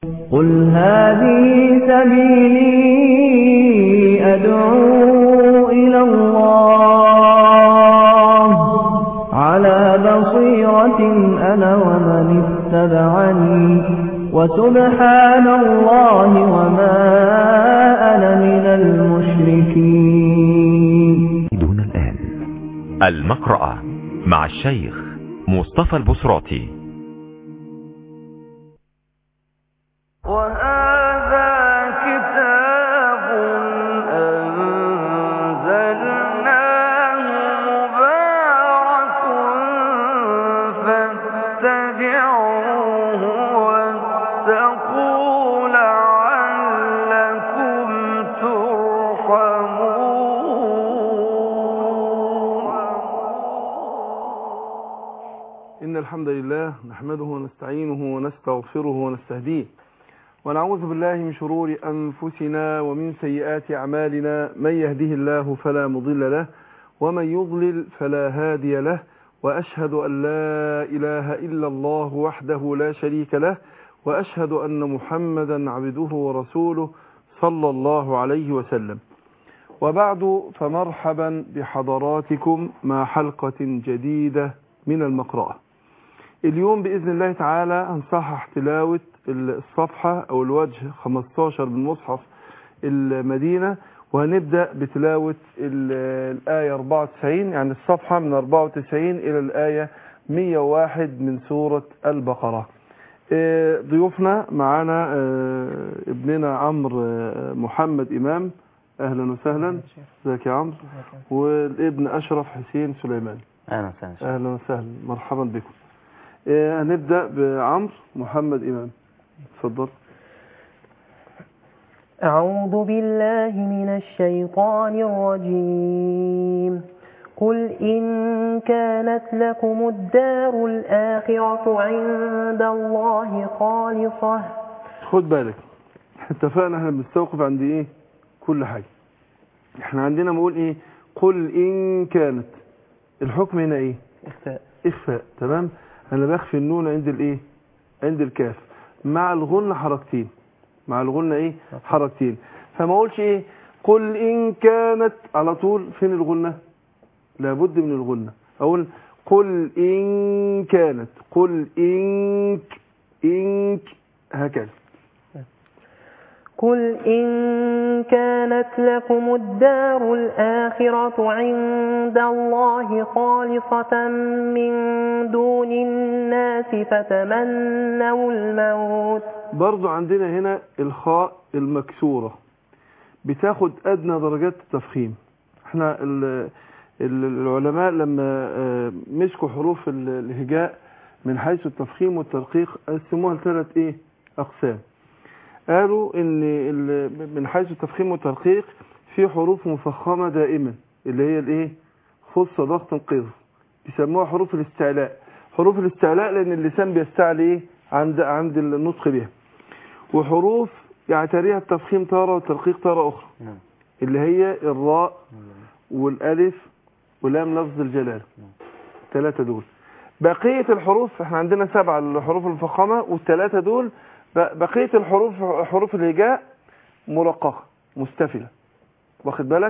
قل هذه سبيلي أدعو إلى الله على بصيرة أنا ومن اتبعني وسبحان الله وما أنا من المشركين. دون الآن المقرأة مع الشيخ مصطفى البصراتي. إن الحمد لله نحمده ونستعينه ونستغفره ونستهديه ونعوذ بالله من شرور أنفسنا ومن سيئات أعمالنا. من يهده الله فلا مضل له ومن يضلل فلا هادي له، وأشهد أن لا إله إلا الله وحده لا شريك له، وأشهد أن محمدا عبده ورسوله صلى الله عليه وسلم. وبعد، فمرحبا بحضراتكم مع حلقة جديدة من المقرأة. اليوم بإذن الله تعالى هنصحح تلاوة الصفحة أو الوجه 15 من مصحف المدينة، وهنبدأ بتلاوة الآية 94، يعني الصفحة من 94 إلى الآية 101 من سورة البقرة. ضيوفنا معنا ابننا عمرو محمد إمام، أهلا وسهلا. ازيك يا عمرو؟ والابن أشرف حسين سليمان. أهلا وسهلا، مرحبا بكم. هنبدأ بعمرو محمد إمام، تفضل. أعوذ بالله من الشيطان الرجيم. قل إن كانت لكم الدار الآخرة عند الله خالصة. خد بالك، اتفقنا احنا بنستوقف عند ايه كل حاجة. احنا عندنا بنقول ايه؟ قل إن كانت، الحكم هنا ايه؟ إخفاء. تمام. انا بخفي النون عند الايه؟ عند الكاف، مع الغنة حركتين، مع الغنة ايه؟ حركتين. فما اقولش ايه قل إن كانت على طول، فين الغنة؟ لابد من الغنة. اقول قل إن كانت، قل إنك هكذا. قل إن كانت لكم الدار الآخرة عند الله خالصة من دون الناس فتمنوا الموت. برضو عندنا هنا الخاء المكسورة بتاخد أدنى درجات التفخيم. احنا العلماء لما مسكوا حروف الهجاء من حيث التفخيم والترقيق قسموها لثلاث ايه أقسام. قالوا ان من حيث التفخيم والترقيق في حروف مفخمة دائما اللي هي الايه؟ خص ضغط قذ، بيسموها حروف الاستعلاء. حروف الاستعلاء لان اللسان بيستعلي ايه؟ عند النطق بها. وحروف يعتريها التفخيم تارة والترقيق تارة اخرى، اللي هي الراء والالف ولام لفظ الجلال، الثلاثة دول. بقية الحروف احنا عندنا 7 الحروف المفخمة، والثلاثة دول بقية الحروف حروف الهجاء مرققة مستفلة، واخد بالك؟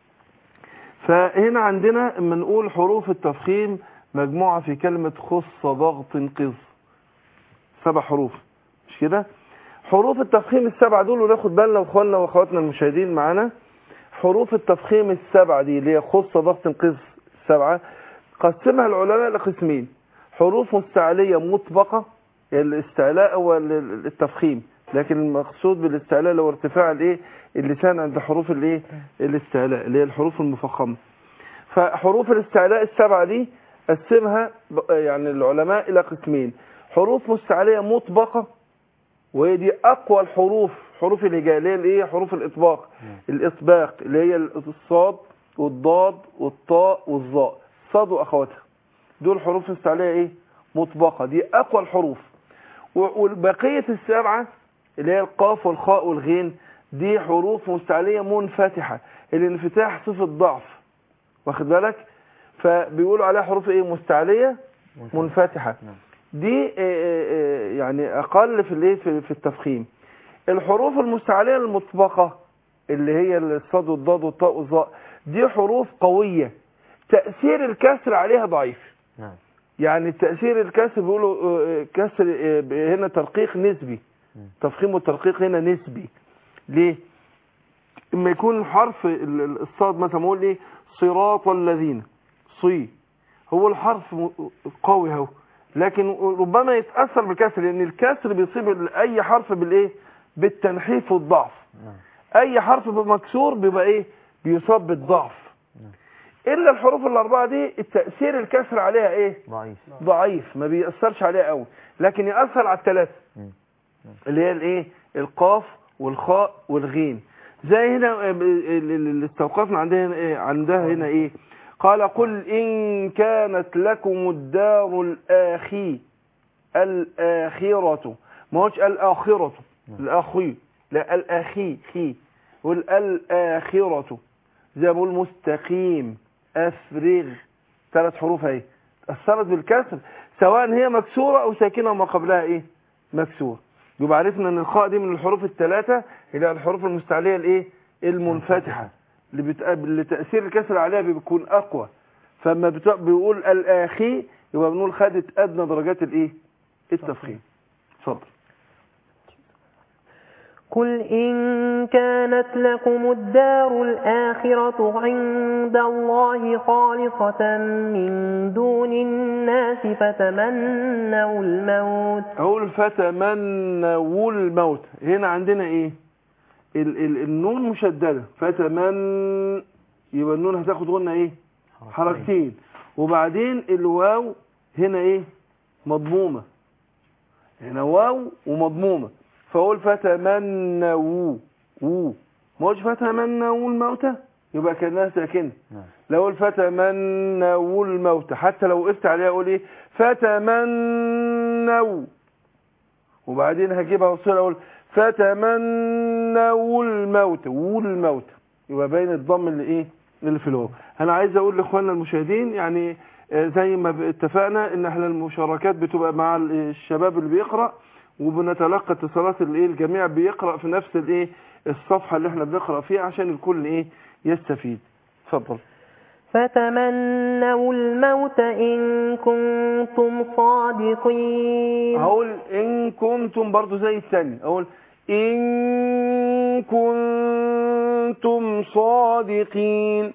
فهنا عندنا اما نقول حروف التفخيم مجموعة في كلمة خص ضغط قذ، 7 حروف، مش كده؟ حروف التفخيم ال7 دول، وناخد بالنا واخواننا واخواتنا المشاهدين معانا، حروف التفخيم ال7 دي اللي هي خص ضغط قذ 7 قسمها العلماء لقسمين: حروف مستعلية مطبقة، الاستعلاء هو التفخيم، لكن المقصود بالاستعلاء هو ارتفاع الايه؟ اللسان عند حروف الايه؟ الاستعلاء اللي هي الحروف المفخمه. فحروف الاستعلاء ال7 دي قسمها يعني العلماء الى قسمين: حروف مستعلية مطبقة، وهي دي اقوى الحروف، حروف الهجاء اللي هي الايه؟ حروف الاطباق، الاطباق اللي هي الصاد والضاد والطاء والظاء، صاد واخواتها، دول حروف مستعلية ايه؟ مطبقة، دي اقوى الحروف. والبقية ال7 اللي هي القاف والخاء والغين، دي حروف مستعلية منفتحة، الانفتاح صفة ضعف، واخد بالك؟ فبيقولوا عليها حروف ايه؟ مستعلية منفتحة. دي يعني اقل في الايه في التفخيم. الحروف المستعليه المطبقه اللي هي الصاد والضاد والطاء والظاء دي حروف قويه، تاثير الكسر عليها ضعيف. يعني تاثير الكسر بيقولوا كسر هنا ترقيق نسبي، تفخيم والترقيق هنا نسبي. ليه؟ اما يكون الحرف الصاد مثلا اقول ايه صراط الذين، صي، هو الحرف قوي اهو، لكن ربما يتاثر بالكسر، لان الكسر بيصيب اي حرف بالايه بالتنحيف والضعف. اي حرف مكسور بيبقى ايه بيصاب بالضعف. الا الحروف الاربعه دي التاثير الكسر عليها ايه ضعيف، ما بيأثرش عليها قوي، لكن يأثر على الثلاثه اللي هي الايه القاف والخاء والغين. زي هنا اللي استوقفنا عندها هنا ايه قال قل إن كانت لكم الدار الآخرة، ما هوش الآخرة الآخي، لا الآخي خي، والآخرة زي ما بقول مستقيم أفرغ، 3 حروف اهي أثرت بالكسر سواء هي مكسورة أو ساكنة وما قبلها ايه مكسور. يبقى عرفنا ان الخاء دي من الحروف الثلاثة اللي الحروف المستعلية الايه المنفتحة اللي تأثير الكسر عليها بيكون أقوى. فما بيقول الآخي يبقى بنقول خدت أدنى درجات الايه التفخيم. اتفضل. قل إن كانت لكم الدار الآخرة عند الله خالصة من دون الناس فتمنوا الموت. أقول فتمنوا الموت، هنا عندنا ايه النون مشددة، فتمن يبقى النون هتاخد غنة ايه حركتين، وبعدين الواو هنا ايه مضمومة، هنا واو ومضمومة، فاقول فتمنوا مش فتمنوا الموتى يبقى كأنها ساكنة. لو قلت فتمنوا الموت حتى لو وقفت عليها اقول ايه فتمنوا، وبعدين هجيبها وصير اقول فتمنوا الموت والموت، يبقى باين الضم اللي ايه اللي في الواو. انا عايز اقول لاخواننا المشاهدين يعني زي ما اتفقنا ان احنا المشاركات بتبقى مع الشباب اللي بيقرأ، وبنتلقى اتصالات الايه الجميع بيقرأ في نفس الايه الصفحة اللي احنا بنقرأ فيها عشان الكل ايه يستفيد. اتفضل. فتمنوا الموت إن كنتم صادقين. هقول إن كنتم برضو زي الثاني، أقول إن كنتم صادقين.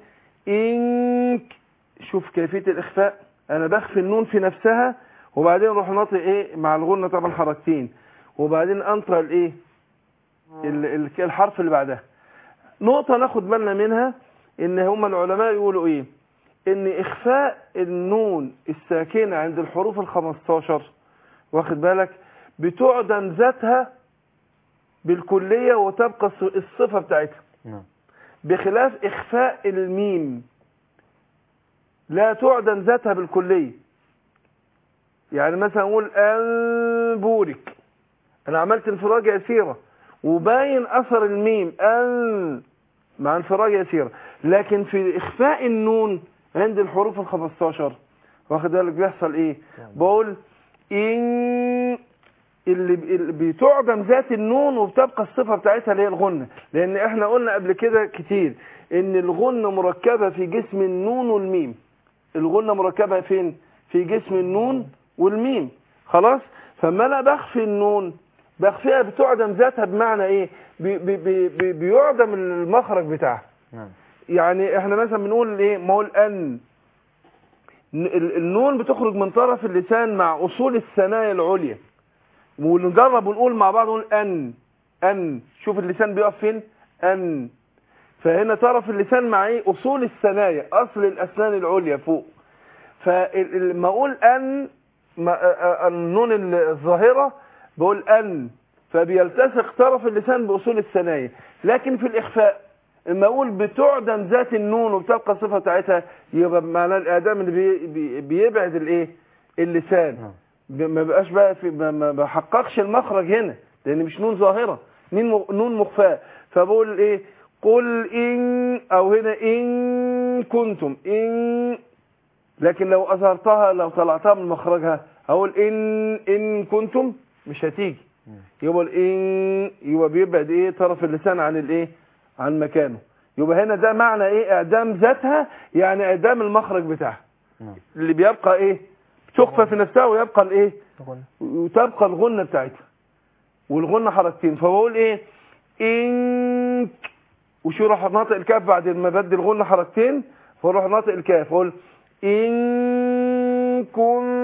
شوف كيفية الإخفاء، أنا بخفي النون في نفسها وبعدين أروح ناطق إيه مع الغنة طبعا حركتين، وبعدين أنطق الإيه الحرف اللي بعدها. نقطة ناخد بالنا منها إن هم العلماء يقولوا إيه ان اخفاء النون الساكنة عند الحروف 15 واخد بالك بتعدم ذاتها بالكلية وتبقى الصفة بتاعتها، بخلاف اخفاء الميم لا تعدم ذاتها بالكلية. يعني مثلا اقول انبورك، انا عملت انفراج يسيرة وباين اثر الميم ان مع انفراج يسيرة، لكن في اخفاء النون عند الحروف 15 واخد بالك بيحصل ايه بقول ان اللي بتعدم ذات النون وبتبقى الصفة بتاعتها اللي هي الغنة، لان احنا قلنا قبل كده كتير ان الغنة مركبة في جسم النون والميم. الغنة مركبة فين؟ في جسم النون والميم. خلاص، فما انا بخفي النون بخفيها بتعدم ذاتها، بمعنى ايه بيعدم المخرج بتاعها. يعني احنا مثلا بنقول ايه ما هو ان النون بتخرج من طرف اللسان مع اصول الثنايا العليا، ونجرب ونقول مع بعض نقول ان شوف اللسان بيقف فين ان، فهنا طرف اللسان مع ايه اصول الثنايا اصل الاسنان العليا فوق، فلما اقول ان النون الظاهره بقول ان فبيلتصق طرف اللسان باصول الثنايا. لكن في الاخفاء اما اقول بتعدم ذات النون وبتبقى الصفه بتاعتها يبقى معناه الاعدام اللي بيبعد الايه اللسان، ما بقاش بقى ما بحققش المخرج هنا لان مش نون ظاهره، نون مخفاه. فبقول ايه قل ان او هنا ان كنتم ان، لكن لو اظهرتها لو طلعتها من مخرجها اقول ان كنتم مش هتيجي، يبقى الان يبقى بيبعد ايه طرف اللسان عن الايه عن مكانه. يبقى هنا ده معنى ايه اعدام ذاتها، يعني اعدام المخرج بتاعها اللي بيبقى ايه تخفى في نفسها ويبقى الايه وتبقى الغنة بتاعتها، والغنة حركتين. فبقول ايه انك، وشو راح ناطق الكاف بعد ما بدي الغنة حركتين، فاروح ناطق الكاف اقول ان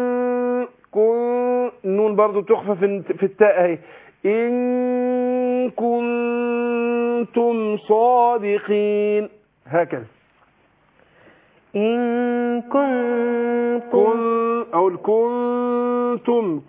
كن النون برضو تخفى في التاء اهي، ان كنتم صادقين، هكذا. إن كنتم أو كنتم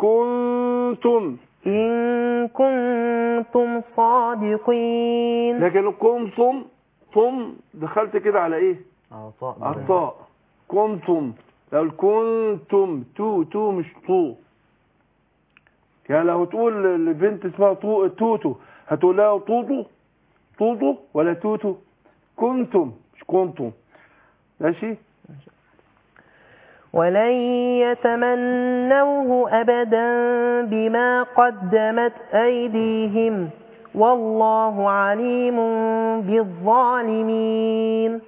إن كنتم صادقين. لكن كنتم دخلت كده على ايه على الطاء. كنتم لو كنتم تو مش طو، يعني لو تقول لبنت اسمها توتو هتقول لها طوطو ولا توتو؟ كنتم مش كنتم. ماشي. ولن يتمنوه أبدا بما قدمت أيديهم والله عليم بالظالمين.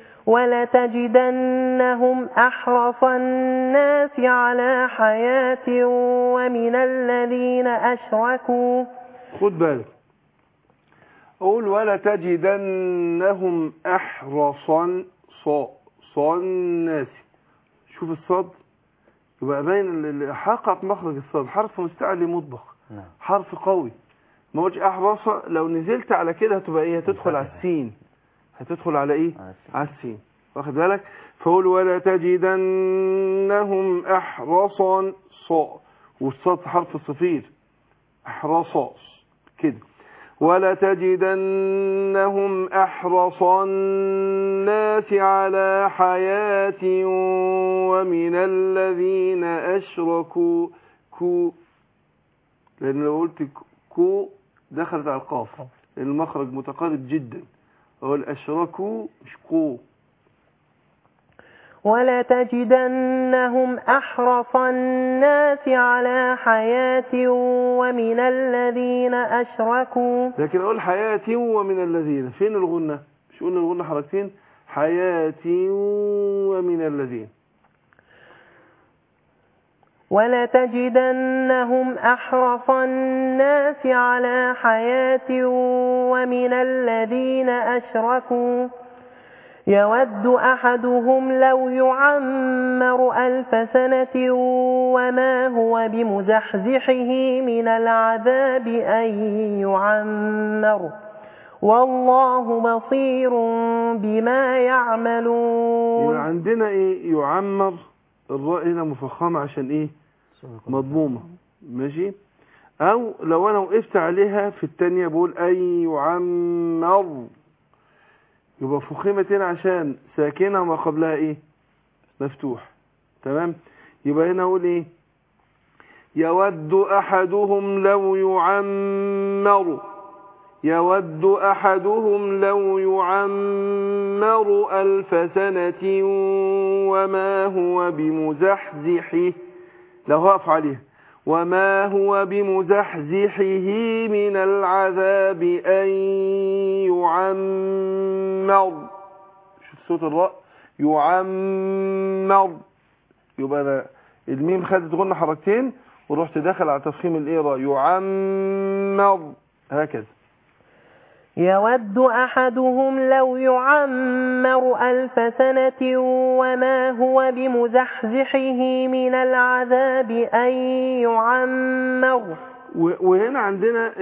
ولتجدنهم أحرص الناس على حياة ومن الذين أشركوا. خد بالك، أقول ولتجدنهم أحرصا الناس. شوف الصاد يبقى باين اللي حقق مخرج الصاد، حرف مستعلي مطبق، حرف قوي. ما قلتش احرص، لو نزلت على كده هتبقى ايه هتدخل على السين، هتدخل على ايه على السين، واخد بالك. فقول ولا تجدنهم احرصا والصاد حرف الصفير احرصا كده. ولا تجدنهم أحرص الناس على حياة ومن الذين أشركوا لأن لو قلت دخلت على القاف لأن المخرج متقارب جدا، هو الأشركوا مش قو. ولتجدنهم أحرص الناس على حياة ومن الذين أشركوا. لكن أقول حياة ومن الذين، فين الغنة؟ مش قلنا الغنة حركتين؟ حياة ومن الذين. ولتجدنهم أحرص الناس على حياة ومن الذين أشركوا يود أحدهم لو يعمر 1000 سنة وما هو بمزحزحه من العذاب أن يعمر والله بصير بما يعملون. يعني عندنا ايه يعمر، الراء هنا مفخمة عشان ايه مضمومة، ماشي. او لو انا وقفت عليها في التانية بقول أن يعمر، يبقى فخمت هنا عشان ساكنة وما قبلها ايه مفتوح، تمام. يبقى هنا اقول ايه يود احدهم لو يعمر، يود احدهم لو يعمر 1000 سنة وما هو بمزحزحه، لو هقف عليها وما هو بمزحزحه من العذاب أن يعمر. شوف صوت الراء يعمر، يبقى أنا الميم خدت غنة حركتين ورحت داخل على تفخيم الايه راء يعمر، هكذا. يود أحدهم لو يعمر 1000 سنة وما هو بمزحزحه من العذاب أن يعمر. وهنا عندنا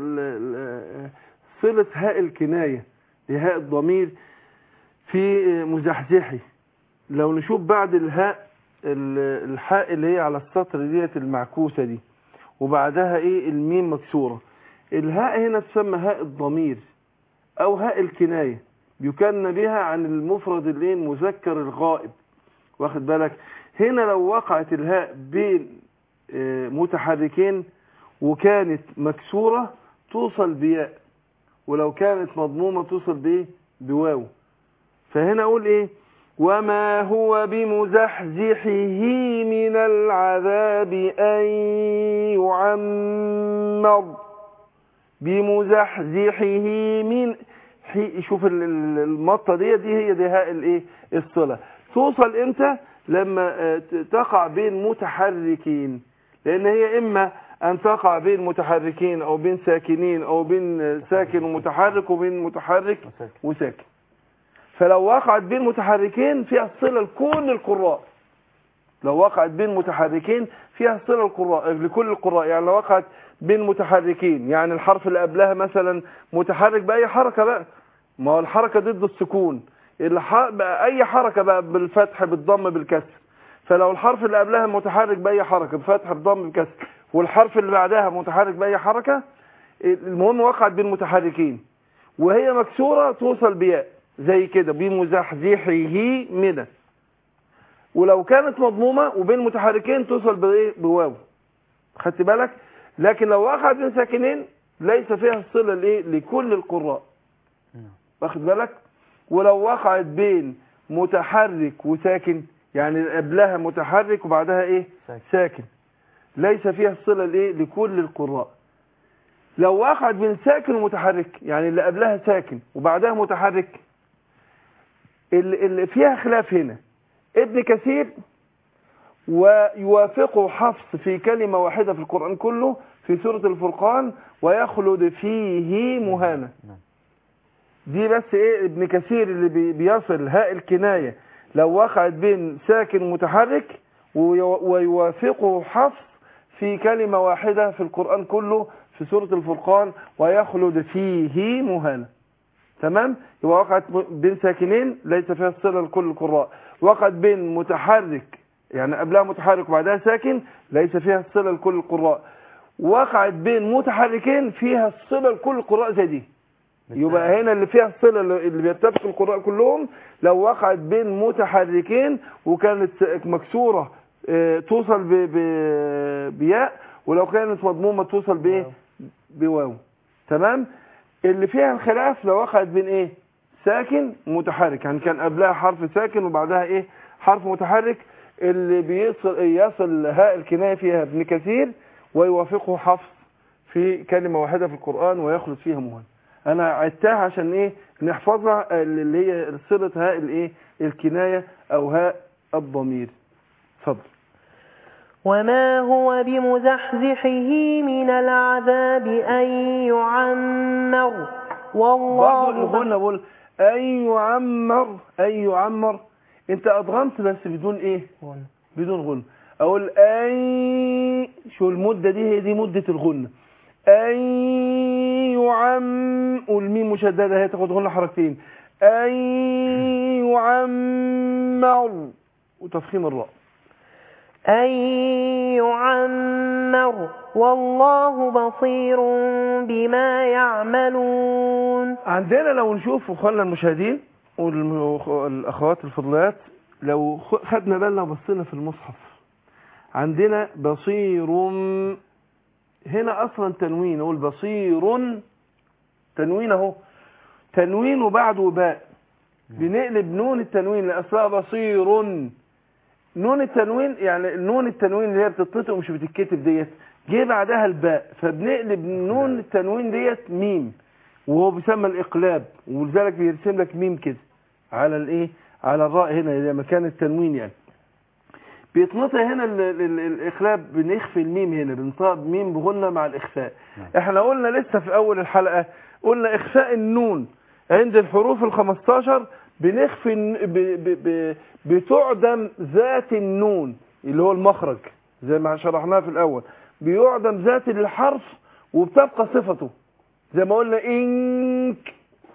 صلة هاء الكناية لهاء الضمير في مزحزحي. لو نشوف بعد الهاء الحاء اللي هي على السطر ديت المعكوسة دي وبعدها ايه الميم مكسورة، الهاء هنا تسمى هاء الضمير او هاء الكناية، يكن بها عن المفرد اللي المذكر الغائب، واخد بالك. هنا لو وقعت الهاء بين متحركين وكانت مكسورة توصل بياء، ولو كانت مضمومة توصل بايه بواو. فهنا اقول ايه وما هو بمزحزحه من العذاب أن يعمر. بمزحزحه من شوف المطة دي هي دي هاء الايه الصلة. توصل امتى؟ لما تقع بين متحركين، لان هي اما ان تقع بين متحركين او بين ساكنين او بين ساكن ومتحرك وبين متحرك وساكن. فلو وقعت بين متحركين فيها الصلة لكل القراء. لو وقعت بين متحركين فيها الصلة لكل القراء. يعني لو وقعت بين متحركين، يعني الحرف اللي قبلها مثلا متحرك بأي حركة بقى، ما هو الحركة ضد السكون، أي حركة بقى، بالفتح بالضم بالكسر. فلو الحرف اللي قبلها متحرك بأي حركة، بفتح بالضم بالكسر، والحرف اللي بعدها متحرك بأي حركة، المهم وقعت بين متحركين وهي مكسورة توصل بياء زي كده، بمزحزحه من. ولو كانت مضمومة وبين متحركين توصل بايه؟ بواو. خدت بالك؟ لكن لو وقعت بين ساكنين ليس فيها الصلة لايه؟ لكل القراء. واخد بالك؟ ولو وقعت بين متحرك وساكن، يعني قبلها متحرك وبعدها ايه؟ ساكن، ليس فيها الصلة لايه؟ لكل القراء. لو وقعت بين ساكن ومتحرك، يعني اللي قبلها ساكن وبعدها متحرك، اللي فيها خلاف هنا ابن كثير ويوافقه حفص في كلمة واحدة في القرآن كله في سورة الفرقان، ويخلد فيه مهانة. دي بس ايه؟ ابن كثير اللي بيصل هاء الكناية لو وقعت بين ساكن ومتحرك، ويوافقه حفص في كلمة واحدة في القرآن كله في سورة الفرقان، ويخلد فيه مهانة. تمام؟ يبقى وقعت بين ساكنين ليس فيها الصلة لكل القراء. وقعت بين متحرك، يعني قبلها متحرك وبعدها ساكن، ليس فيها الصلة لكل القراء. وقعت بين متحركين فيها الصلة لكل القراء زي دي. يبقى هنا اللي فيها الصلة اللي بيتفق القراء كلهم لو وقعت بين متحركين وكانت مكسورة توصل بياء، ولو كانت مضمومة توصل بايه؟ بواو. تمام؟ اللي فيها الخلاف لو وقعت بين ايه؟ ساكن متحرك، يعني كان قبلها حرف ساكن وبعدها ايه؟ حرف متحرك. اللي يصل هاء الكناية فيها ابن كثير ويوافقه حفص في كلمة واحدة في القرآن، ويخلد فيها مهان. انا عدتها عشان ايه؟ نحفظها، اللي هي صلة هاء الايه؟ الكناية او هاء الضمير. اتفضل. وما هو بمزحزحه من العذاب أن يعمر والله. برضو قلنا بقول أن يعمر، أن يعمر، انت أضغمت بس بدون ايه؟ بدون غنى. اقول أن، شو المدة دي؟ هي دي مدة الغنى. أن والميم مشددة هي تاخد غنى حركتين. أن يعمر وتفخيم الراء. أن يعمر والله بصير بما يعملون. عندنا لو نشوف اخواننا المشاهدين والاخوات الفضليات، لو خدنا بالنا وبصينا في المصحف، عندنا بصير، هنا اصلا تنوين، نقول بصير تنوين اهو، تنوين وبعده باء، بنقلب نون التنوين لاصلها بصير. نون التنوين، يعني نون التنوين اللي هي بتتنطق ومش بتتكتب ديت، جه بعدها الباء، فبنقلب نون التنوين ديت ميم، وهو بيسمى الاقلاب، ولذلك بيرسم لك ميم كده على الايه؟ على الراء هنا اللي مكان التنوين. يعني بيتنطق هنا الاقلاب، بنخفي الميم هنا، بنطق ميم بغنى مع الاخفاء. احنا قلنا لسه في اول الحلقه، قلنا اخفاء النون عند الحروف ال15 بنخفي بتعدم ذات النون اللي هو المخرج، زي ما شرحناه في الاول، بيعدم ذات الحرف وبتبقى صفته، زي ما قلنا انك،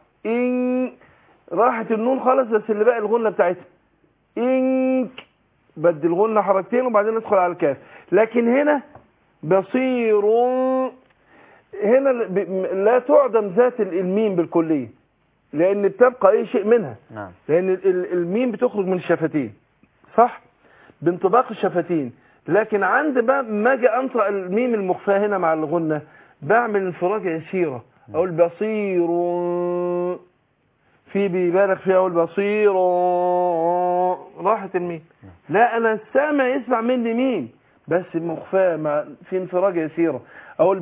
راحت النون خالص، بس اللي بقى الغنة بتاعتها انك، بدي الغنة حركتين وبعدين ندخل على الكاف. لكن هنا بصير، هنا لا تعدم ذات الميم بالكلية، لان بتبقى اي شيء منها. نعم. لان الميم بتخرج من الشفتين، صح؟ بانطباق الشفتين. لكن عند بقى ما اجي انطق الميم المخفاه هنا مع الغنة، بعمل انفراجة يسيرة، اقول بصير. في بيبالغ فيها اقول بصير راحت الميم. لا انا السامع يسمع مني مين بس مخفاه مع في انفراج يسيره اقول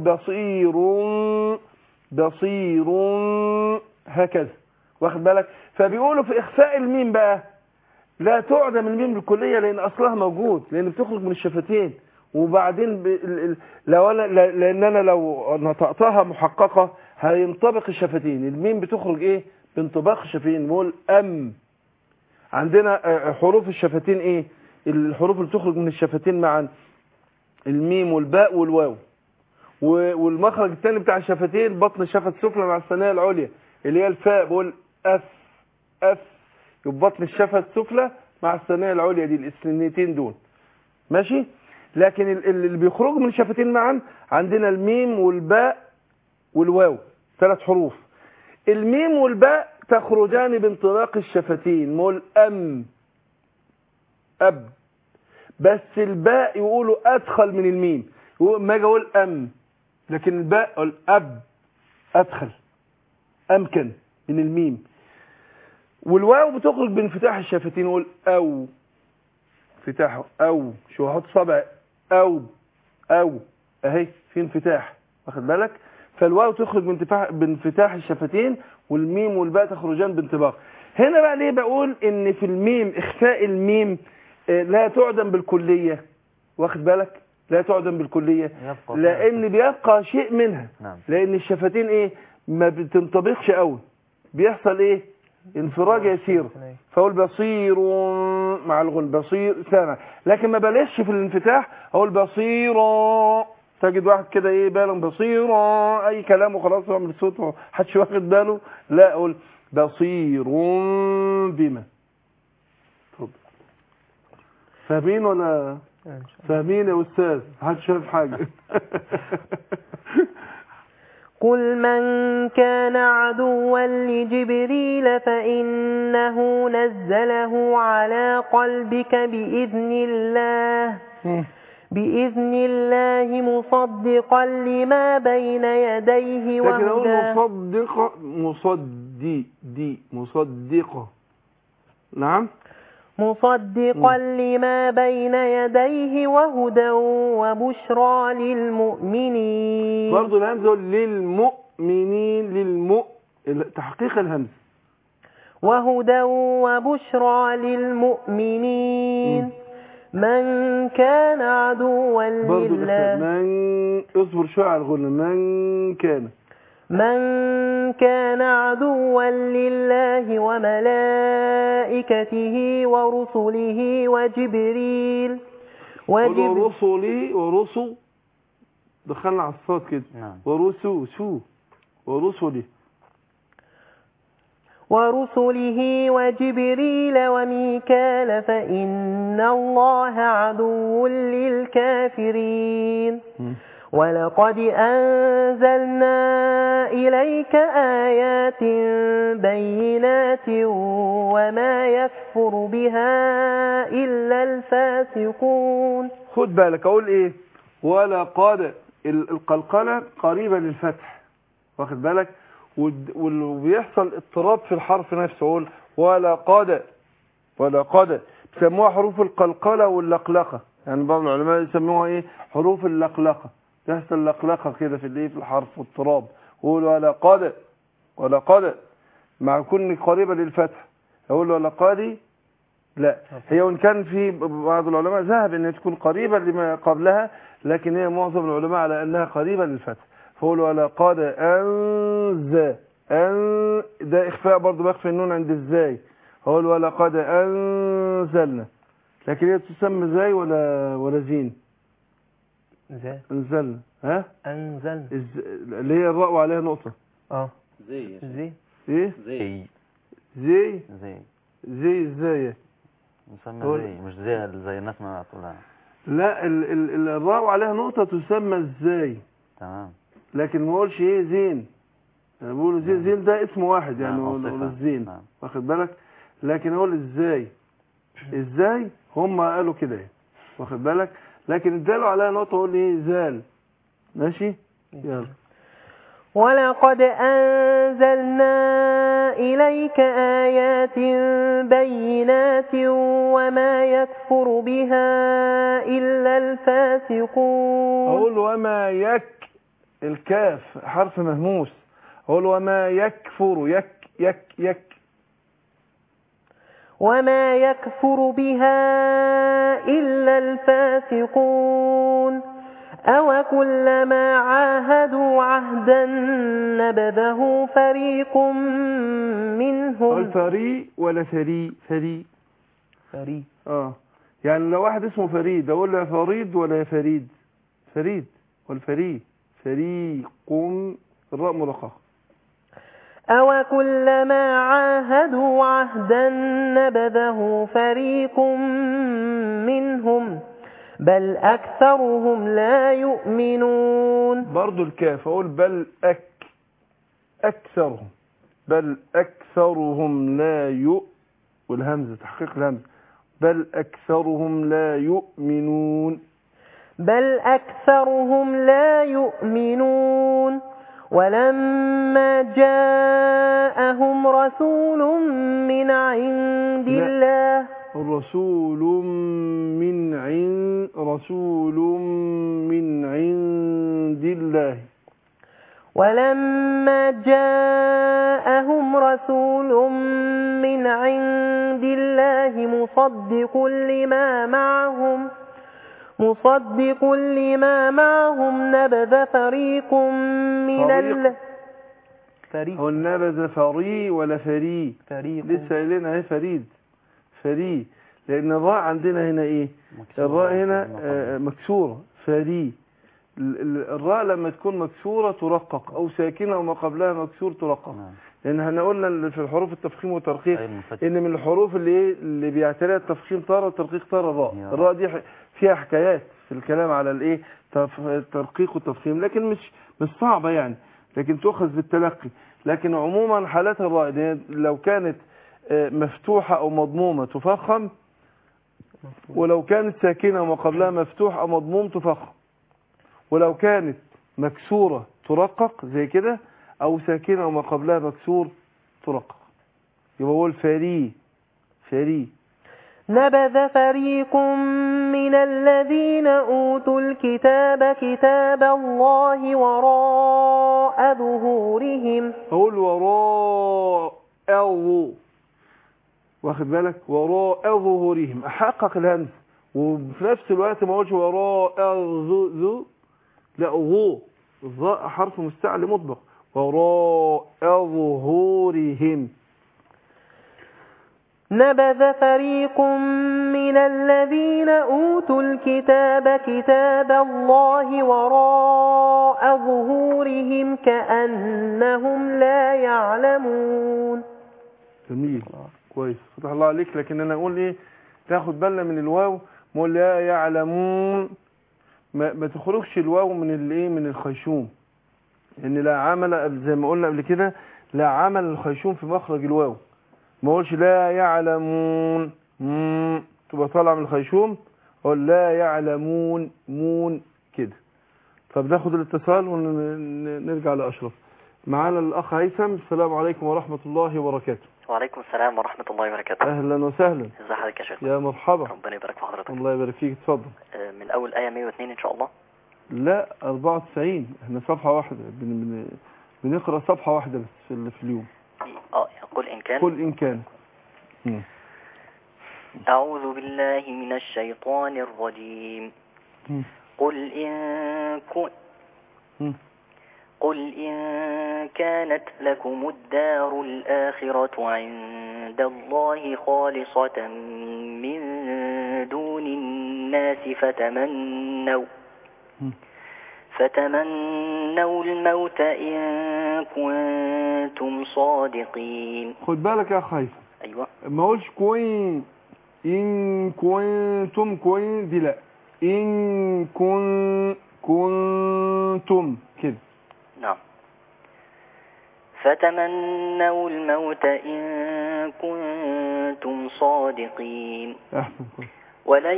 بصير هكذا واخد بالك. فبيقولوا في اخفاء الميم بقى لا تعدم الميم بالكليه لان اصلها موجود لان بتخرج من الشفتين. وبعدين لان انا لو نطقتها محققه هينطبق الشفتين. الميم بتخرج ايه بانطباق الشفتين. نقول عندنا حروف الشفتين ايه الحروف اللي بتخرج من الشفتين معا الميم والباء والواو. والمخرج الثاني بتاع الشفتين بطن الشفه السفلى مع الثانيه العليا اللي هي الفاء. بقول اف يبقى بطن الشفه السفلى مع الثانيه العليا دي السنتين دول ماشي. لكن اللي بيخرجوا من الشفتين معا عندنا الميم والباء والواو 3 حروف. الميم والباء تخرجان بانطلاق الشفتين. نقول أب بس الباء يقولوا أدخل من الميم. ما اجي اقول لكن الباء اقول أدخل أمكن من الميم. والواو بتخرج بانفتاح الشفتين. نقول أو فتاحه شو هحط صبع أو أهي في انفتاح واخد بالك. فالواو تخرج بانفتاح الشفتين والميم والباء تخرجان بانطباق. هنا بقى ليه بقول ان في الميم اخفاء الميم لا تعدم بالكلية واخد بالك. لا تعدم بالكلية لان بيبقى شيء منها. لان الشفتين ايه ما بتنطبقش قوي بيحصل ايه انفراج يسير. فاقول بصير مع الغن بصير سامع. لكن ما بلاش في الانفتاح اقول بصير تجد واحد كده ايه باله بصير اي كلام وخلاص هو من الصوت محدش واخد باله. لا اقول بصير بما. اتفضل. فاهمين ولا فاهمين يا استاذ؟ محدش شايف حاجه. قل من كان عدوا لجبريل فإنه نزله على قلبك بإذن الله مصدقا لما بين يديه وهدى. لكن أقول مصدقة نعم مصدقا لما بين يديه وهدى وبشرى للمؤمنين. برضو الهمزة للمؤمنين تحقيق الهمزة. وهدى وبشرى للمؤمنين. من كان عدوا لله اصبر شوية على الغنى. من كان عدوا لله وملائكته ورسله وجبريل ورسل دخلنا على الصوت كده. ورسله وجبريل وميكال فإن الله عدو للكافرين. ولقد أنزلنا إليك آيات بينات وما يكفر بها إلا الفاسقون. خد بالك أقول إيه ولقد القلقلة قريبة للفتح واخد بالك. وبيحصل اضطراب في الحرف نفسه. أقول ولقد بيسموها حروف القلقلة واللقلقة. يعني بعض العلماء يسموها إيه حروف اللقلقة. يحصل لقلقة كده في الحرف والتراب. أقول ولقد مع كون قريبة للفتح. أقول ولقد لا هي وإن كان في بعض العلماء ذهب أن تكون قريبة لما قبلها لكن هي معظم العلماء على أنها قريبة للفتح. فأقول ولقد ده إخفاء برضو بخفي النون عند الزاي. أقول ولقد أنزلنا لكن هي تسمى زاي ولا زين؟ انزلنا انزلنا اللي هي الراء وعليها نقطة. زي ازاي مسمى مش زي الناس ما تقولها. لا الراء وعليها نقطة تسمى ازاي. تمام. لكن ما اقولش ايه زين. بقولوا زين ده اسم واحد يعني نقول الزين واخد بالك. لكن اقول ازاي هم قالوا كده واخد بالك. لكن اداله عليها نقطة اقول ايه زال ماشي. يلا. ولقد أنزلنا إليك آيات بينات وما يكفر بها إلا الفاسقون. أقول وما الكاف حرف مهموس، أقول وما يكفر يك وما يكفر بها إلا الفاسقون. أو كلما عاهدوا عهدا نبذه فريق منهم. الفري ولا فري يعني لو واحد اسمه فريد اقول له يا فريد ولا يا فريد والفري فريق الراء مرققة. أو كلما عاهدوا عهدا نبذه فريق منهم بل أكثرهم لا يؤمنون. برضو الكاف أقول بل أكثرهم بل أكثرهم لا والهمزة تحقيق الهمزة بل أكثرهم لا يؤمنون. بل أكثرهم لا يؤمنون. ولما جاءهم رسول من عند الله رسول من عند الله. ولما جاءهم رسول من عند الله مصدق لما معهم نبذ فريق من هو نبذ فري ولا فري لسه قايلينها اهي فري لان الراء عندنا هنا ايه الراء هنا مكسوره فري. الراء لما تكون مكسوره ترقق او ساكنه وما قبلها مكسور ترقق. لان احنا قلنا في الحروف التفخيم والترقيق ان من الحروف اللي بيعتريها التفخيم طاره والترقيق طاره الراء دي فيها حكايات في الكلام على الايه الترقيق والتفخيم، لكن مش صعبه يعني، لكن تؤخذ بالتلقي. لكن عموما حالات الراء لو كانت مفتوحه او مضمومه تفخم، ولو كانت ساكنه وما قبلها مفتوح او مضموم تفخم، ولو كانت مكسوره ترقق زي كده، او ساكنه وما قبلها مكسور ترقق. يبقى هو الفري نبذ فريق من الذين أوتوا الكتاب كتاب الله وراء ظهورهم. أقول وراء واخد بالك وراء ظهورهم أحقق الهمز، وفي نفس الوقت ما أقولش وراء لا الظاء حرف مستعلي مطبق وراء ظهورهم. نبذ فريق من الذين أوتوا الكتاب كتاب الله وراء ظهورهم كأنهم لا يعلمون. جميل كويس فتح الله عليك. لكن أنا أقول إيه تاخد بالنا من الواو، ما لا يعلمون ما تخرجش الواو من الخيشوم، لأن لا عمل زي ما قلنا قبل كده لا عمل الخيشوم في مخرج الواو. ما اقولش لا يعلمون تبقى طالعه من الخيشوم، اقول لا يعلمون كده. طب ناخد الاتصال ونرجع لاشرف. معانا الاخ هيثم. السلام عليكم ورحمه الله وبركاته. وعليكم السلام ورحمه الله وبركاته. اهلا وسهلا. ازي حضرتك يا شيخ؟ يا مرحبا. ربنا يبارك في حضرتك. الله يبارك فيك. اتفضل. من اول ايه 102 ان شاء الله. لا 94 احنا صفحه واحده بنقرا صفحه واحده بس في اليوم. قل إن كان. أعوذ بالله من الشيطان الرجيم. قل إن كانت لكم الدار الآخرة عند الله خالصة من دون الناس فتمنوا الموت إن كنتم صادقين. خد بالك يا أخي. أيوة. ما قولش كوين إن كنتم كوين دي لا إن كنتم كده. نعم. فتمنوا الموت إن كنتم صادقين. أحسن. ولن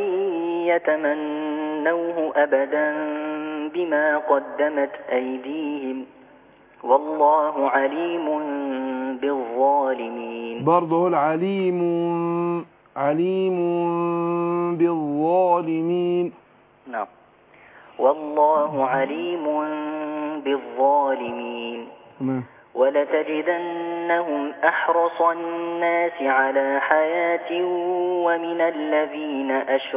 يتمنوه أبدا بما قدمت أيديهم والله عليم بالظالمين. برضه هو العليم، عليم بالظالمين. نعم. والله عليم بالظالمين. تمام. ولتجدنهم أحرص الناس على حياة ومن الذين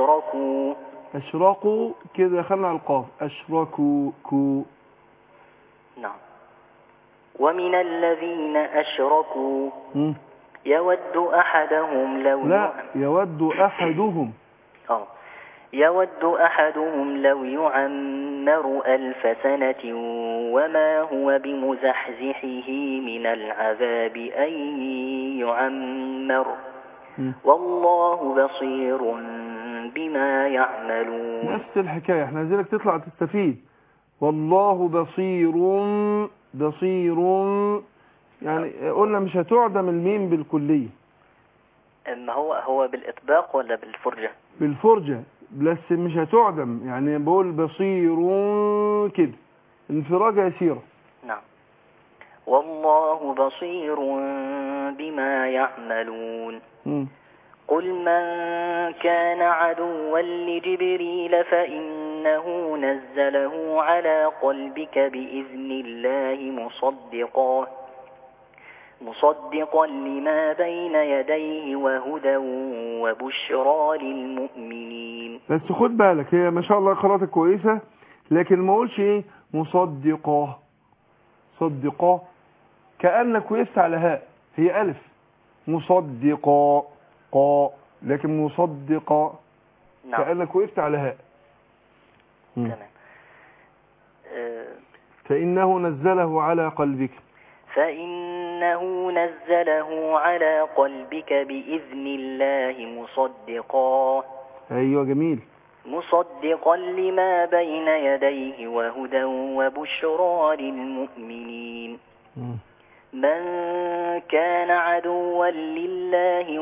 أشركوا كده دخلنا على القاف، أشركوا كو. نعم. ومن الذين أشركوا يود أحدهم لو يعمر 1000 سنة وما هو بمزحزحه من العذاب أن يعمر والله بصير بما يعملون. نفس الحكاية، احنا عايزينك تطلع تستفيد. والله بصير يعني قلنا مش هتعدم الميم بالكلية. ما هو بالإطباق ولا بالفرجة؟ بالفرجة، بس مش هتعدم، يعني بقول بصير كده انفراجة يسيرة. نعم. والله بصير بما يعملون. قل من كان عدوا لجبريل فإنه نزله على قلبك بإذن الله مصدقا لما بين يديه وهدى وبشرى للمؤمنين. بس خد بالك، هي ما شاء الله قراءتك كويسة، لكن ما قولش ايه مصدقة كأنك وقفت على هاء، هي ألف. مصدقة لكن مصدقة نعم. كأنك وقفت على هاء. تمام. فإنه نزله على قلبك بإذن الله مصدقا. أيوة جميل. مصدقا لما بين يديه وهدى وبشرى للمؤمنين. من كان عدوا لله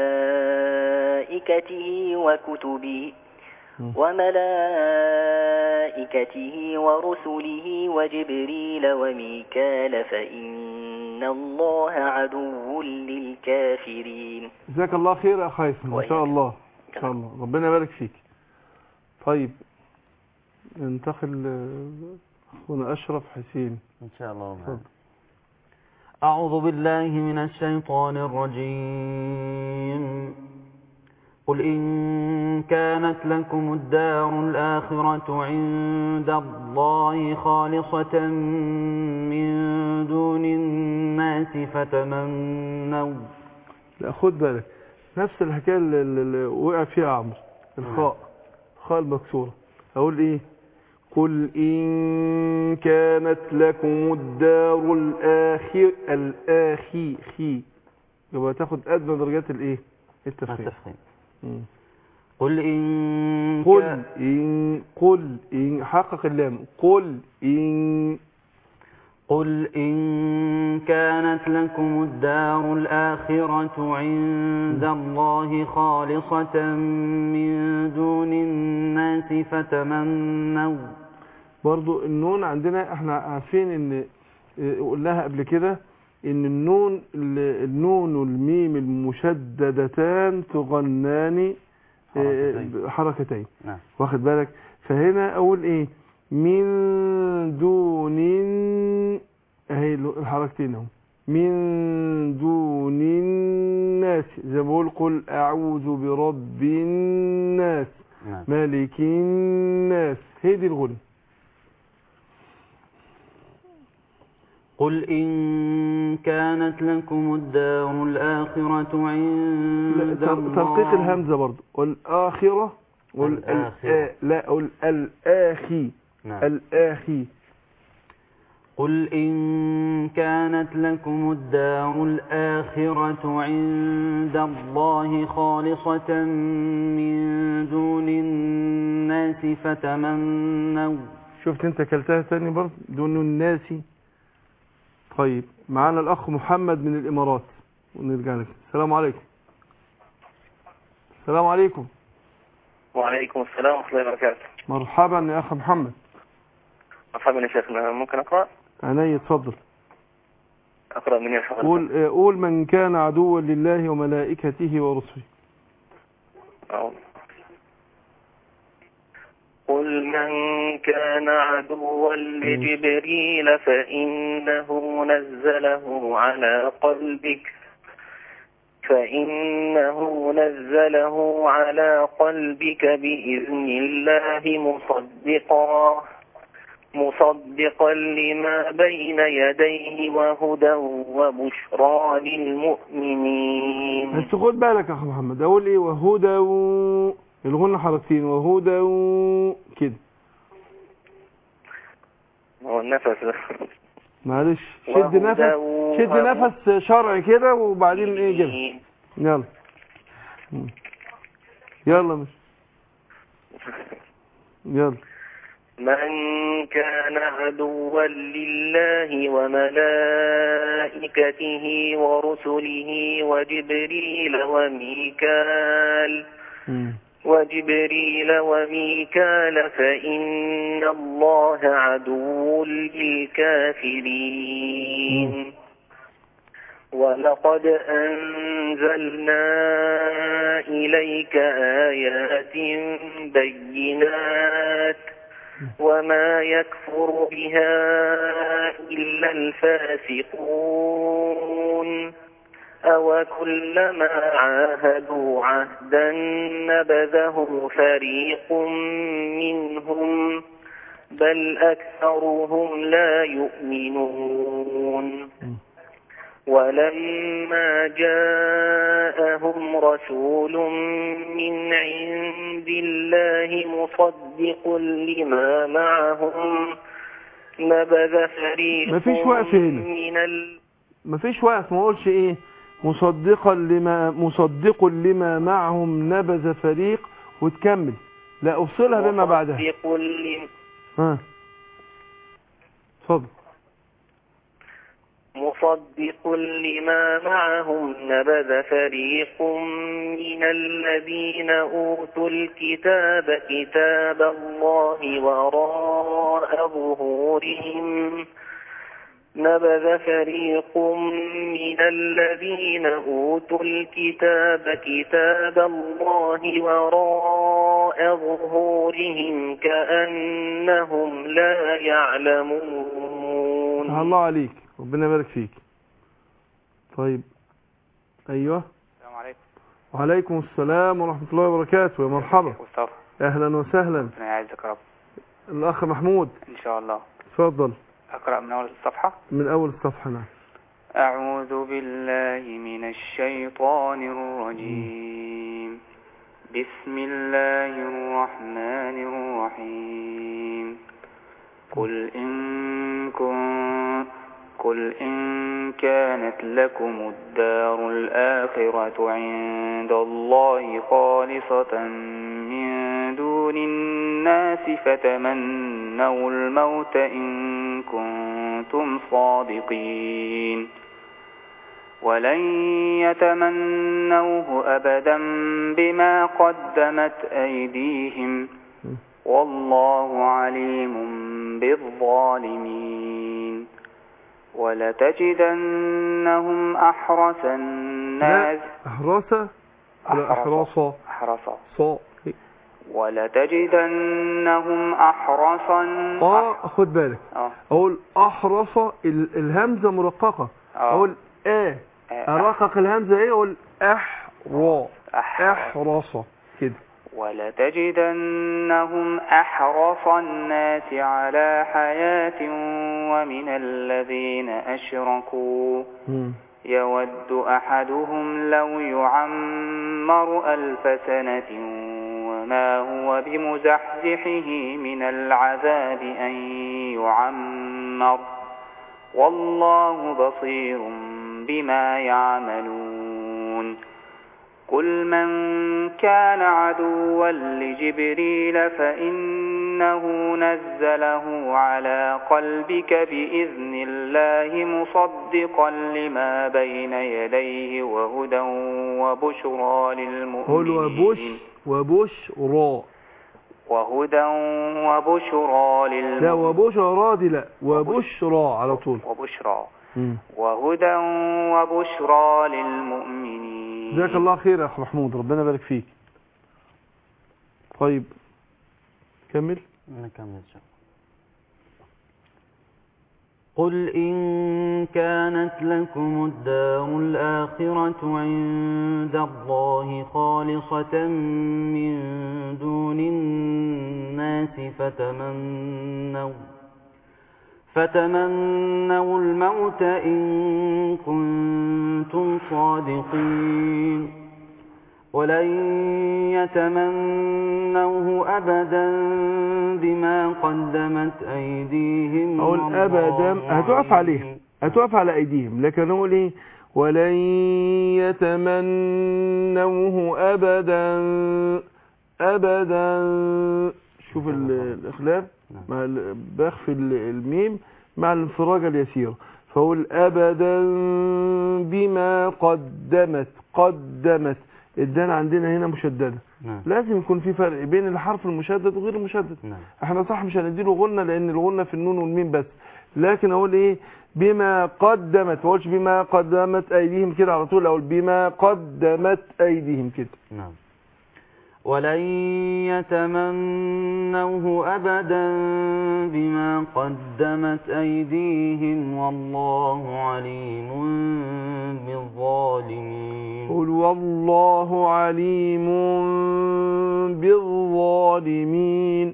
وملائكته ورسله وجبريل وميكال فإن الله عدو للكافرين. جزاك الله خير يا خيثم، ما شاء الله ما شاء الله، ربنا يبارك فيك. طيب ننتقل أخونا أشرف حسين إن شاء الله. تفضل. أعوذ بالله من الشيطان الرجيم. قل إن كانت لكم الدار الآخرة عند الله خالصة من دون الناس فتمنوا. لا خد بالك، نفس الحكاية اللي وقع فيها عمرو، الخاء المكسورة. أقول إيه؟ قل إن كانت لكم الدار الآخرة يبقى تاخد أدنى درجات الإيه؟ التفخيم. قل إن حقق اللام. قل إن كانت لكم الدار الآخرة عند الله خالصة من دون الناس فتمنوا. برضو النون عندنا احنا عارفين ان قلناها قبل كده ان النون والميم المشددتان تغنان حركتين. نعم. واخد بالك؟ فهنا اقول ايه؟ من دون، اهي الحركتين اهو، من دون الناس، زي ما بقول قل اعوذ برب الناس. نعم. مالك الناس، هي دي الغنى. قل إن كانت لكم الدار الآخرة عند الله. ترقيق الهمزة برضو. والآخرة لا قل الآخي. نعم. الآخي. قل إن كانت لكم الدار الآخرة عند الله خالصة من دون الناس فتمنوا. شفت انت كلتها تاني برضو دون الناس. طيب معانا الأخ محمد من الإمارات ونرجع لك. السلام عليكم. السلام عليكم. وعليكم السلام ورحمة الله وبركاته. مرحبا يا أخ محمد. مرحبا يا شيخنا، ممكن أقرأ؟ عيني اتفضل. أقرأ من الحضر. قول من كان عدوا لله وملائكته ورسله. قل من كان عدوا لجبريل فإنه نزله على قلبك بإذن الله مصدقا لما بين يديه وهدى وبشرى للمؤمنين. بس خد بالك يا أخي محمد، أقول إيه؟ وهدى الغنى حركتين، وهدى كده. هو النفس معلش، شد نفس شرعي كده وبعدين ايه كده. يلا مش يلا. من كان عدوا لله وملائكته ورسله وجبريل وميكال فإن الله عدو للكافرين. ولقد أنزلنا إليك آيات بينات وما يكفر بها إلا الفاسقون. أوكلما عاهدوا عهدا نبذه فريق منهم بل أكثرهم لا يؤمنون. ولما جاءهم رسول من عند الله مصدق لما معهم نبذ فريق مفيش وقف ما اقولش ايه مصدق لما معهم نبذ فريق وتكمل، لا افصلها بما بعدها. اتفضل. مصدق لما معهم نبذ فريق من الذين أوتوا الكتاب كتاب الله وراء ظهورهم نبذ فريق من الذين أوتوا الكتاب كتاب الله وراء ظهورهم كأنهم لا يعلمون. الله عليك، ربنا يبارك فيك. طيب ايوه. السلام عليكم. وعليكم السلام ورحمة الله وبركاته. يا مرحبا. مصطفى. اهلا وسهلا. ربنا يعزك يا رب. الاخ محمود. ان شاء الله. اتفضل. اقرأ من اول الصفحة. من اول الصفحة. نعم. اعوذ بالله من الشيطان الرجيم. بسم الله الرحمن الرحيم. قل إن كانت لكم الدار الآخرة عند الله خالصة من دون الناس فتمنوا الموت إن كنتم صادقين ولن يتمنوه أبدا بما قدمت أيديهم والله عليم بالظالمين. ولتجدنهم أحرص الناس ولتجدنهم أحرص خد بالك. أقول أحرص الهمزة مرققة. أقول أرقق الهمزة إيه؟ أقول أحرص كده. ولتجدنهم أحرص الناس على حياة ومن الذين أشركوا يود أحدهم لو يعمر 1000 سنة وما هو بمزحزحه من العذاب أن يعمر والله بصير بما يعملون. قل من كان عدوا لجبريل فإنه نزله على قلبك بإذن الله مصدقا لما بين يديه وهدى وبشرى للمؤمنين. وهدى وبشرى لا وبشرى دي لا وبشرى على طول. وبشرى وهدى وبشرى للمؤمنين. جزاك الله خير يا أخ محمود، ربنا يبارك فيك. طيب كمل. نكمل. قل إن كانت لكم الدار الآخرة عند الله خالصة من دون الناس فتمنوا الموت إن كنتم صادقين ولن يتمنوه أبدا بما قدمت أيديهم. أقول أبدا هتقف عليها، هتقف على أيديهم، لكن أقول إيه؟ ولن يتمنوه أبدا أبدا. شوف الإخلاف مع بخف الميم مع الانفراج اليسير، فأقول أبدا بما قدمت. الدال عندنا هنا مشددة. لازم يكون في فرق بين الحرف المشدد وغير المشدد. احنا صح مش هنديله غنة لأن الغنة في النون والميم بس، لكن أقول إيه؟ بما قدمت، ما أقولش بما قدمت أيديهم كده على طول، أقول بما قدمت أيديهم كده. نعم. ولن يتمنوه أبدا بما قدمت أيديهم والله عليم بالظالمين. قل والله عليم بالظالمين.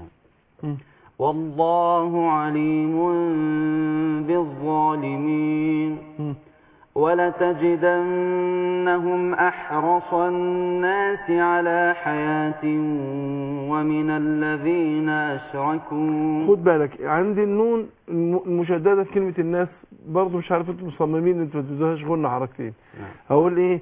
والله عليم بالظالمين. ولتجدنهم أحرص الناس على حياة ومن الذين أشركوا. خد بالك عندي النون المشددة في كلمة الناس برضو مش عارف انتوا مصممين انتوا ما تدوهاش غنة حركتين. هقول ايه؟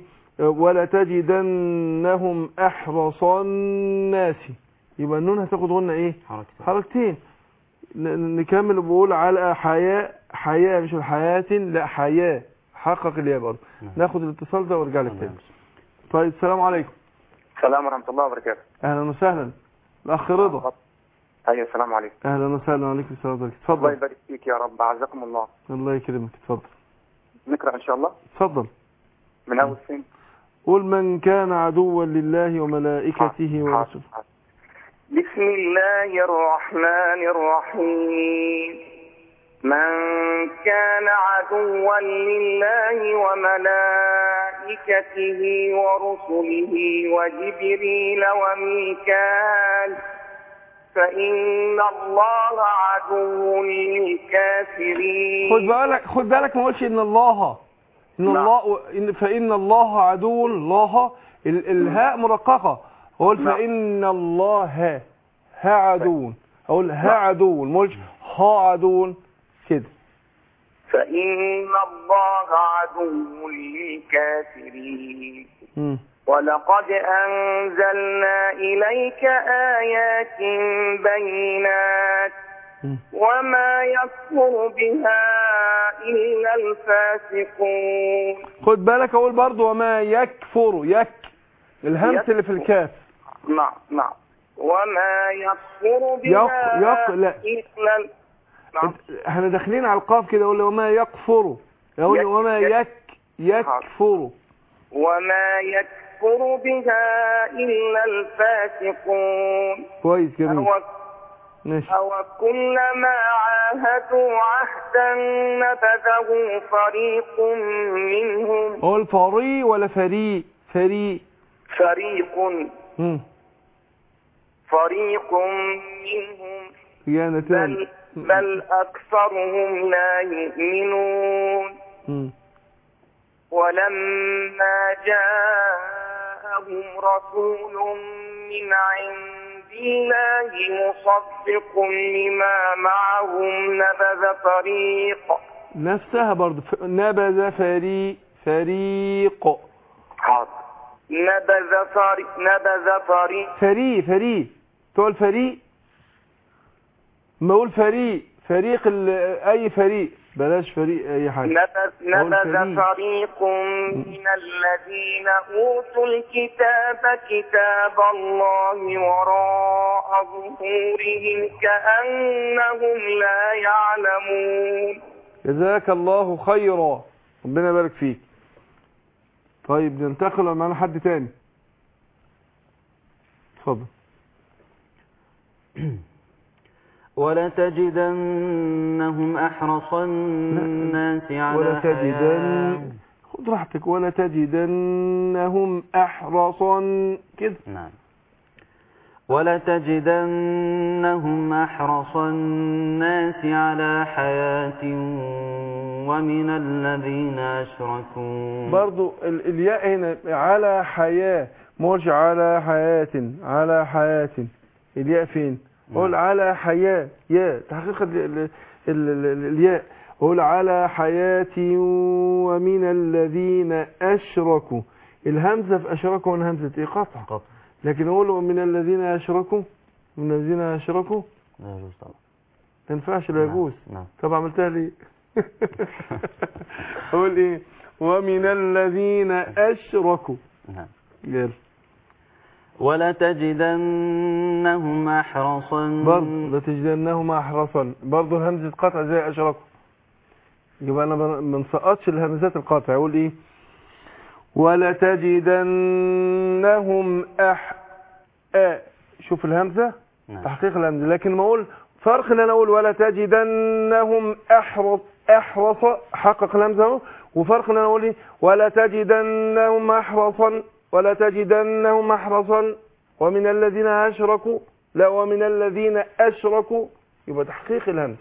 ولتجدنهم أحرص الناس، يبقى النون هتاخد غنة ايه؟ حركتين. نكمل وبقول على حياة مش الحياة، لا حياة، حقق الياء برضه. ناخد الاتصال ده وارجع لك تاني. طيب السلام عليكم. السلام ورحمة الله وبركاته. اهلا وسهلا الاخ رضا. ايوه السلام عليكم. اهلا وسهلا وعليكم السلام ورحمة الله. اتفضل. الله يبارك فيك يا رب، اعزكم الله. الله يكرمك. اتفضل. نقرأ ان شاء الله. اتفضل. من اول فين؟ قل من كان عدوا لله وملائكته ورسوله. بسم الله الرحمن الرحيم. من كان عدوا لله وملائكته ورسله وجبريل وميكال فإن الله عدو للكافرين. خد بالك ما قلتش إن الله فإن الله عدو. الله الهاء مرققة، قول فإن الله ها عدو، أقول ها عدو، ما قلتش ها عدو كده. فإن الله عدو للكافرين. ولقد أنزلنا إليك آيات بينات وما يكفر بها إلا الفاسقون. خد بالك أقول برضو وما يكفر، الهمس اللي في الكاف. نعم. وما يكفر بها إلا احنا داخلين على القاف كده، اقول وما يكفر، اقول وما يكفر. وما يكفر بها إلا الفاسقون. كويس جميل. أو كلما عاهدوا عهدا نبذه فريق منهم. قول فري ولا فريق؟ فريق منهم بل أكثرهم لا يؤمنون. ولما جاءهم رسول من عند الله مصدق لما معهم نبذ فريق. نفسها برضه نبذ فريق. حاضر. نبذ فريق. فريق تقول فريق، ما اقول فريق اي فريق، بلاش فريق اي حاجه. نبذ فريق من الذين اوتوا الكتاب كتاب الله وراء ظهورهم كأنهم لا يعلمون. جزاك الله خيرا، ربنا يبارك فيك. طيب ننتقل معنا حد تاني، اتفضل. ولتجدنهم أحرص الناس على حياة. خد راحتك. ولتجدنهم أحرصا كده. نعم. ولتجدنهم أحرص الناس على حياة ومن الذين أشركوا. برضو الياء هنا على حياة، مش على حياة. على حياة الياء فين؟ قول على حياة، يا تحقيق الياء. قول على حياة ومن الذين أشركوا. الهمزة في أشركوا من همزة إيه؟ قطع. لكن قولوا من الذين أشركوا، من الذين أشركوا لا يجوز طبعا، ما ينفعش، لا يجوز. نعم. طب عملتها ليه؟ قول إيه؟ ومن الذين أشركوا. نعم. يلا. ولتجدنهم أحرصا. برضه لتجدنهم أحرصا، برضه الهمزة قطع زي أشركوا. يبقى أنا ما نسقطش الهمزات القطع. يقول إيه؟ ولتجدنهم شوف الهمزة. نعم. تحقيق الهمزة. لكن ما أقول فرق ان انا اقول ولتجدنهم احرص حقق الهمزة اهو، وفرق ان انا اقول ايه ولتجدنهم احرصا، ولتجدنهم احرصا ومن الذين اشركوا، لا ومن الذين اشركوا، يبقى تحقيق الهمزة.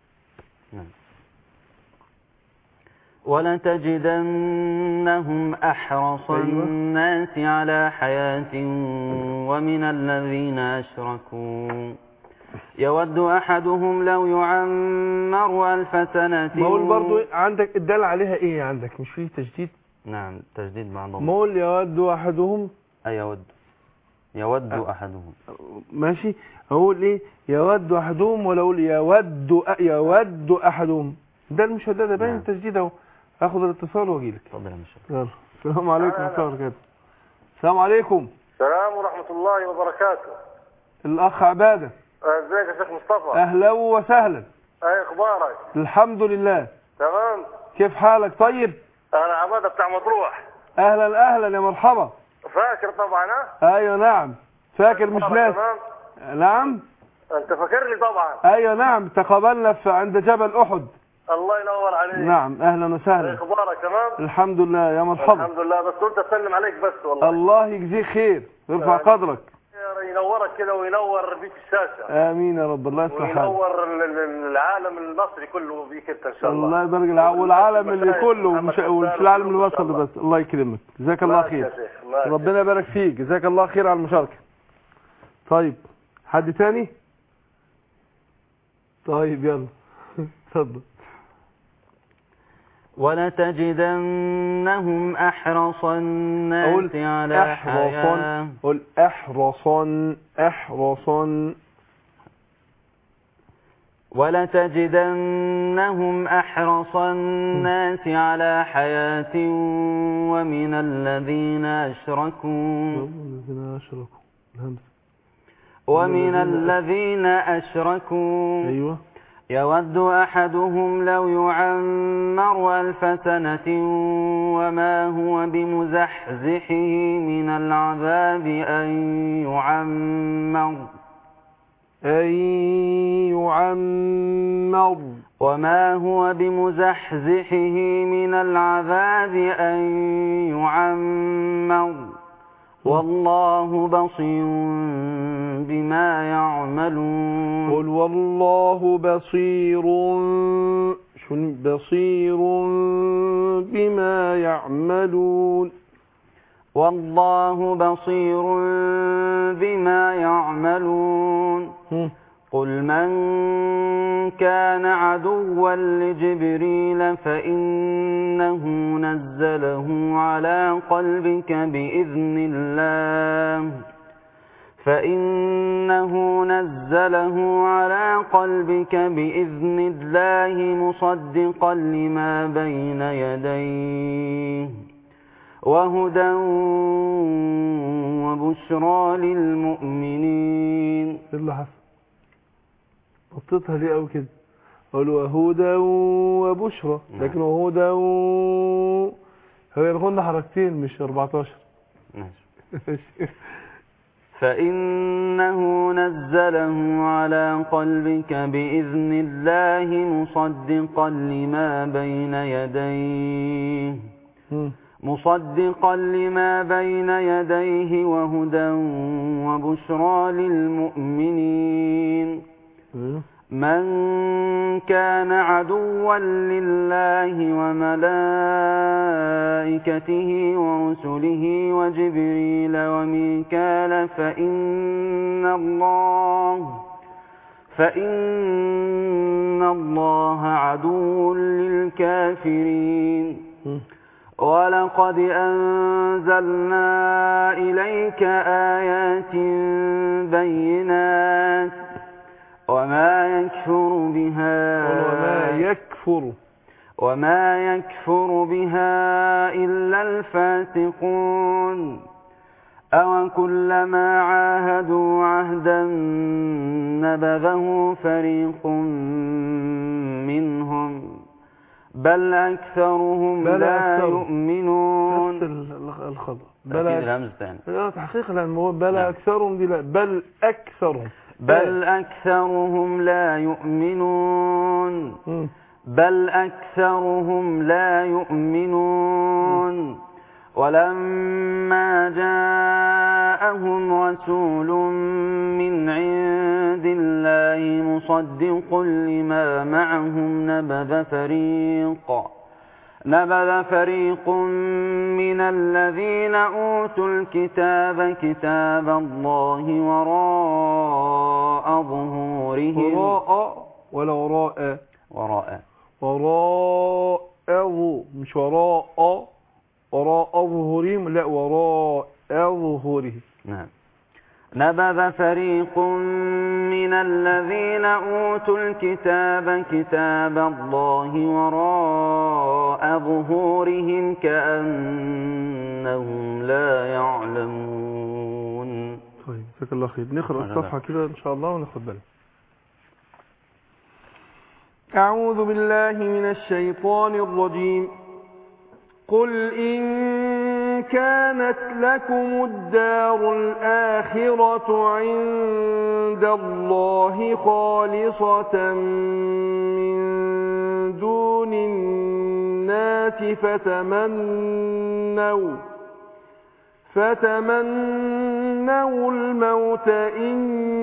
ولتجدنهم أحرص الناس على حياة ومن الذين أشركوا يود أحدهم لو يعمر 1000 سنة. مول برضو عندك الدال عليها ايه؟ عندك مش فيه تجديد؟ نعم تجديد مع ضم. مول يود أحدهم، يود أحدهم ماشي. اقول ايه يود أحدهم ولا اقول يود أحدهم؟ ده المشددة باين التجديد اهو. اخد الاتصال واجي لك. اتفضل يا مشايخ. يلا. السلام عليكم ورحمه الله وبركاته. السلام عليكم. السلام ورحمه الله وبركاته. الاخ عباده. ازيك يا شيخ مصطفى؟ اهلا وسهلا. ايه اخبارك؟ الحمد لله. تمام. كيف حالك؟ طيب. انا عباده بتاع مطروح. اهلا اهلا يا مرحبا. فاكر طبعا؟ ايوه نعم فاكر مش ناس. نعم انت فاكرني طبعا. ايوه نعم تقابلنا عند جبل احد. الله ينور عليك. نعم اهلا وسهلا. اخبارك تمام؟ الحمد لله يا مرحبا. الحمد لله، بس قلت اسلم عليك بس والله. الله يجزيك خير ويرفع قدرك. ينورك كده وينور بيك الشاشه. امين يا رب. الله يصلح حالك. وينور العالم المصري كله بيك انت ان شاء الله. الله يبارك والعالم اللي كله وفي العالم المصري بس. الله يكرمك. جزاك الله خير. ربنا يبارك فيك. جزاك الله خير على المشاركه. طيب حد تاني؟ طيب يلا اتفضل. ولتجدنهم أحرص الناس على حياة. قل أحرصا. أحرصا. ولتجدنهم أحرص الناس على حياة ومن الذين أشركوا. ومن الذين أشركوا. أيوة. يود أحدهم لو يعمر 1000 سنة وما هو بمزحزحه من العذاب أن يعمر وما هو بمزحزحه من العذاب أن يعمر والله بصير بما يعملون. قل والله بصير بما يعملون. والله بصير بما يعملون. قل من كان عدوا لجبريل فإنه نزله على قلبك بإذن الله مصدقا لما بين يديه وهدى وبشرى للمؤمنين. ايه اللي حصل؟ بطيتها ليه قوي كده؟ قول وهدى وبشرى، لكن وهدى هو الغنة حركتين مش 14. ماشي. فإنه نزله على قلبك بإذن الله مصدقا لما بين يديه وهدى وبشرى للمؤمنين. من كان عدوا لله وملائكته ورسله وجبريل وميكال فإن الله عدو للكافرين. ولقد أنزلنا إليك آيات بينات وما يكفر بها إلا الفاسقون. أو كلما عاهدوا عهدا نبذه فريق منهم بل أكثرهم لا يؤمنون. الخطأ تحقيق بل أكثرهم دي لا بل أكثرهم لا يؤمنون. ولما جاءهم رسول من عند الله مصدق لما معهم نبذ فريق من الذين أوتوا الكتاب كتاب الله وراء ظهورهم. مش وراء ظهورهم، لا وراء ظهورهم. نعم. نبذ فريق من الذين أوتوا الكتاب كتاب الله وراء ظهورهم كأنهم لا يعلمون. طيب جزاك الله خير. نقرأ الصفحة كده إن شاء الله وناخد بالنا. أعوذ بالله من الشيطان الرجيم. قل إن كانت لكم الدار الآخرة عند الله خالصة من دون الناس فتمنوا الموت إن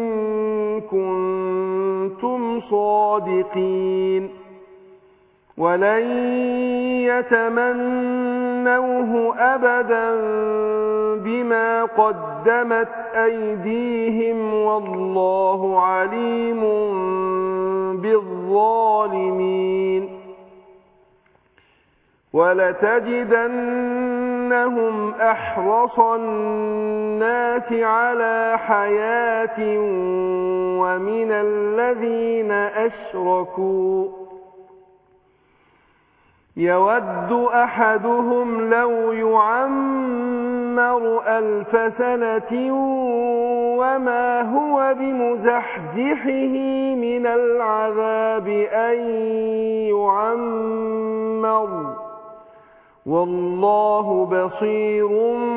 كنتم صادقين. ولن يتمنوه أبدا بما قدمت أيديهم والله عليم بالظالمين. ولتجدنهم أحرص الناس على حياة ومن الذين أشركوا يود أحدهم لو يعمر 1000 سنة وما هو بمزحزحه من العذاب أن يعمر والله بصير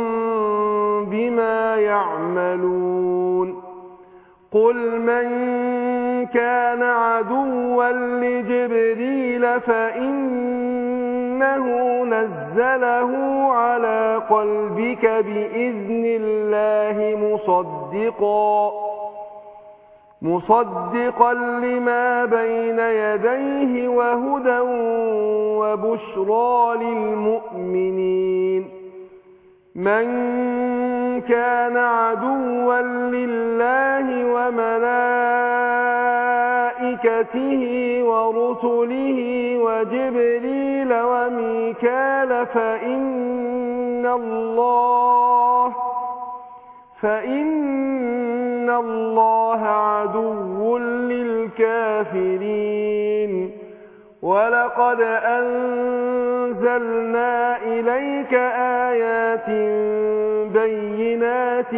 بما يعملون. قل من كان عدوا لجبريل فإنه نزله على قلبك بإذن الله مصدقا لما بين يديه وهدى وبشرى للمؤمنين. من كان عدوا لله وملائكته ورسله وجبريل وميكال فإن الله عدو للكافرين. ولقد أنزلنا إليك آيات بينات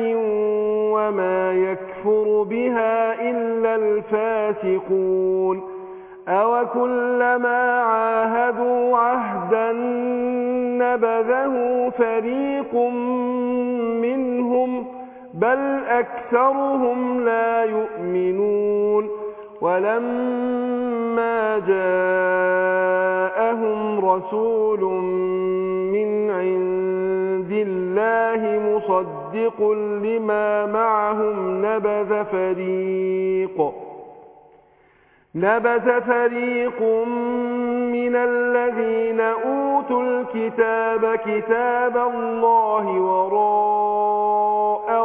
وما يكفر بها إلا الفاسقون. أوكلما عاهدوا عهدا نبذه فريق منهم بل أكثرهم لا يؤمنون ولما جاءهم رسول من عند الله مصدق لما معهم نبذ فريق من الذين أوتوا الكتاب كتاب الله وراء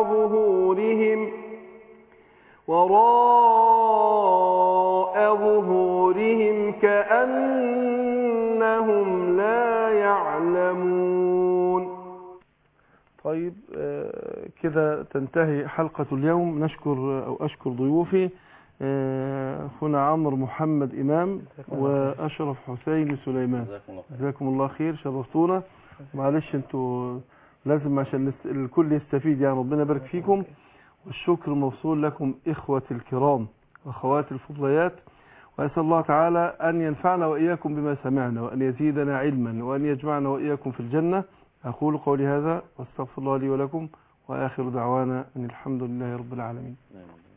ظهورهم كأنهم لا يعلمون. طيب كده تنتهي حلقة اليوم. أشكر ضيوفي أخونا عمرو محمد إمام وأشرف حسين سليمان، جزاكم الله خير، شرفتونا. معلش انتوا لازم عشان الكل يستفيد، يعني ربنا يبارك فيكم. والشكر موصول لكم إخوتي الكرام وأخواتي الفضليات، وأسأل الله تعالى أن ينفعنا وإياكم بما سمعنا، وأن يزيدنا علما، وأن يجمعنا وإياكم في الجنة. أقول قولي هذا واستغفر الله لي ولكم، وآخر دعوانا أن الحمد لله رب العالمين.